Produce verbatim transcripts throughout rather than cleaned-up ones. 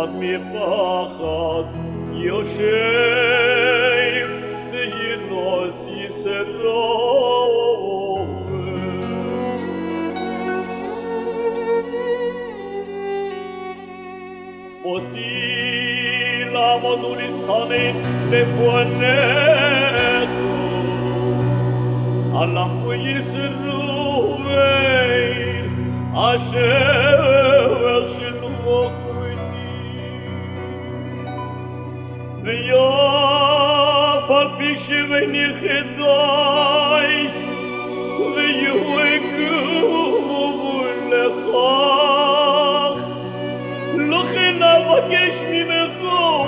מפחד יושב וינוס יסרוב אותי לעמוד ולהתחנן לפניך על עמו יסרוב אשר שלוחני ויאף על פי שבני חטאי ויועקו לך לא כן אבקש ממך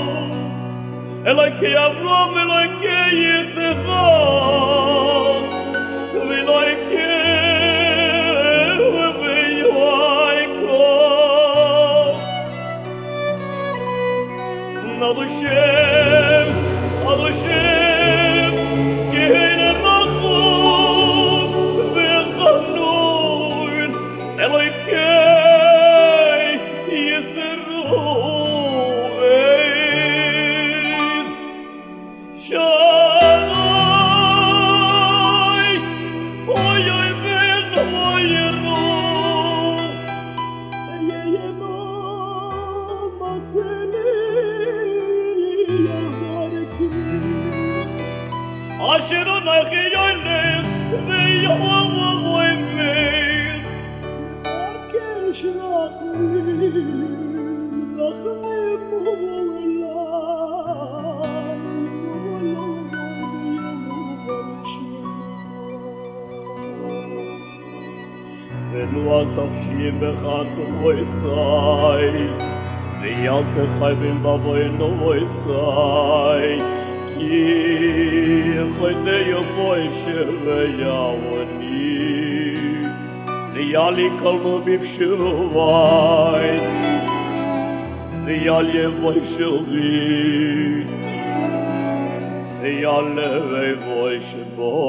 אלוקי אברהם אלוקי יצחק ואלוקי על השם, על השם, כן רחום וחנון, אלוקי יסרוב שי, אוי אוי ואוי ירום, ירום מקני אשר אנכי ילך ויום ובוים אבקש רחמים רחמים ולו אספשי בך תבואי ויאלת חייבים בבואנו בואי כי חיידי יבואי שוויאווני ליאלי קלמו בפשובי ליאל יבואי שבי ליאל יבואי שבו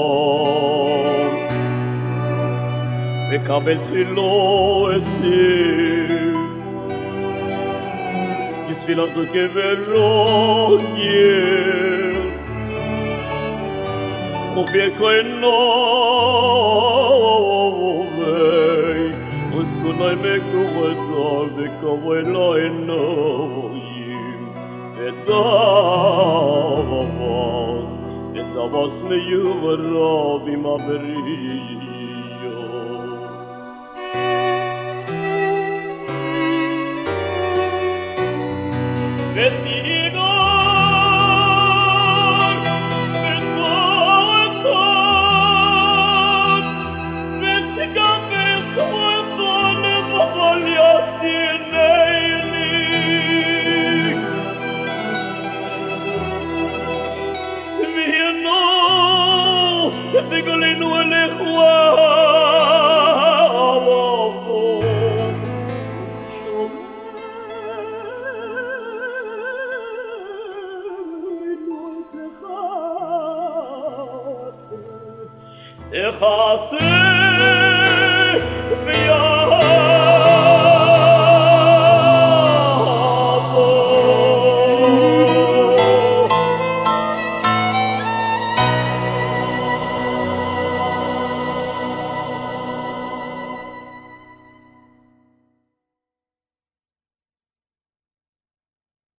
וקבל צילו אסיר תפילתו כברוגל ובכהנובי וסכוני מקורתו וכבוי לא אנויים ודברות ודברות מיוברו במבריאו Vesti